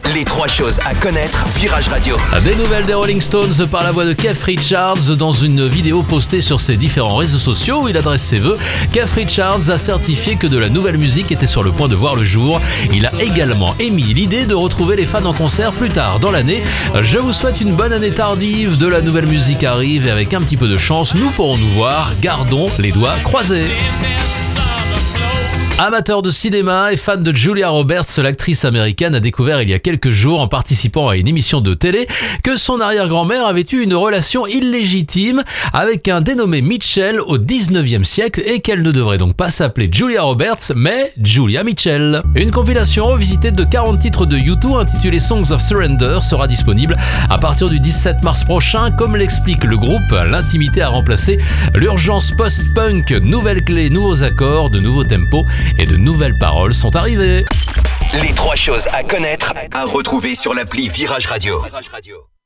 Les 3 choses à connaître, Virage Radio. Des nouvelles des Rolling Stones par la voix de Keith Richards dans une vidéo postée sur ses différents réseaux sociaux où il adresse ses vœux. Keith Richards a certifié que de la nouvelle musique était sur le point de voir le jour. Il a également émis l'idée de retrouver les fans en concert plus tard dans l'année. Je vous souhaite une bonne année tardive, de la nouvelle musique arrive et avec un petit peu de chance, nous pourrons nous voir. Gardons les doigts croisés. Amateur de cinéma et fan de Julia Roberts, l'actrice américaine a découvert il y a quelques jours en participant à une émission de télé que son arrière-grand-mère avait eu une relation illégitime avec un dénommé Mitchell au 19e siècle et qu'elle ne devrait donc pas s'appeler Julia Roberts mais Julia Mitchell. Une compilation revisitée de 40 titres de U2 intitulée Songs of Surrender sera disponible à partir du 17 mars prochain. Comme l'explique le groupe, l'intimité a remplacé l'urgence post-punk, nouvelles clés, nouveaux accords, de nouveaux tempos et de nouvelles paroles sont arrivées. Les 3 choses à connaître, à retrouver sur l'appli Virage Radio.